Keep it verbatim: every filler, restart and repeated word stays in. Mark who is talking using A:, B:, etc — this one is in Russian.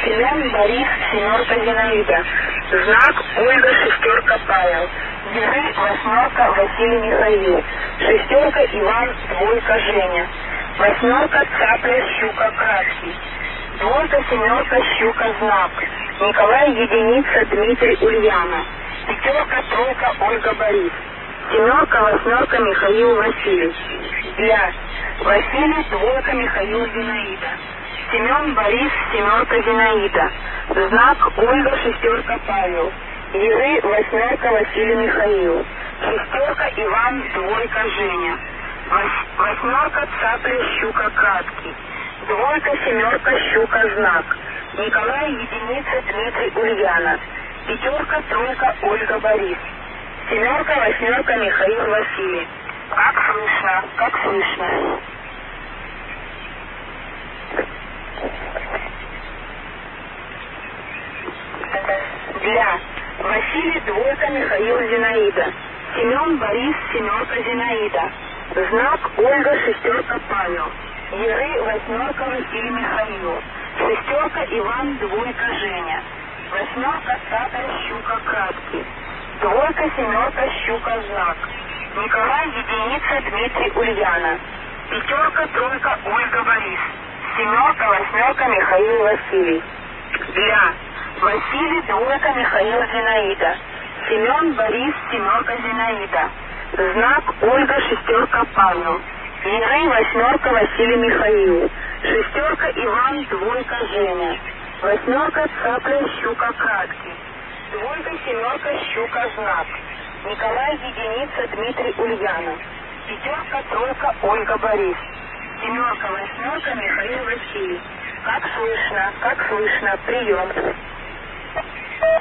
A: Семен, Борис, семерка, Зинаида. Знак Ольга, шестерка, Павел. Ежи, восьмерка, Василий, Михаил. Шестерка, Иван, двойка, Женя. Восьмерка, Цапля, Щука, Краткий. Двойка, семерка, Щука, Знак. Николай, единица, Дмитрий, Ульяна. Пятерка, тройка, Ольга, Борис. Семерка, восьмерка, Михаил, Василий. Для. Василий, двойка, Михаил, Зинаида. Семен, Борис, семерка, Зинаида. Знак Ольга, шестерка, Павел. Ежи, восьмерка, Василий, Михаил. Шестерка, Иван, двойка, Женя. Восьмерка, Цапля, Щука, Краткий. Двойка, семерка, Щука, Знак. Николай, единица, Дмитрий, Ульяна. Пятерка, тройка, Ольга, Борис. Семерка, восьмерка, Михаил, Василий. Как слышно, как слышно. Для. Василий, двойка, Михаил, Зинаида. Семен, Борис, семерка, Зинаида. Знак Ольга, шестерка, Павел. Ежи, восьмерка, Василий, Михаил. Шестерка, Иван, двойка, Женя. Восьмерка, Цапля, Щука, Краткий. Двойка, семерка, Щука, Знак. Николай, единица, Дмитрий, Ульяна. Пятерка, тройка, Ольга, Борис. Семерка, восьмерка, Михаил, Василий. Для. Василий, двойка, Михаил, Зинаида. Семен, Борис, семерка, Зинаида. Знак Ольга, шестерка, Павел. Ежи, восьмерка, Василий, Михаил. Шестерка, Иван, двойка, Женя. Восьмерка, Цапля, Щука, Краткий. Двойка, семерка, Щука, Знак. Николай, единица, Дмитрий, Ульяна. Пятерка, тройка, Ольга, Борис. Семерка, восьмерка, Михаил, Василий. Как слышно, как слышно, прием.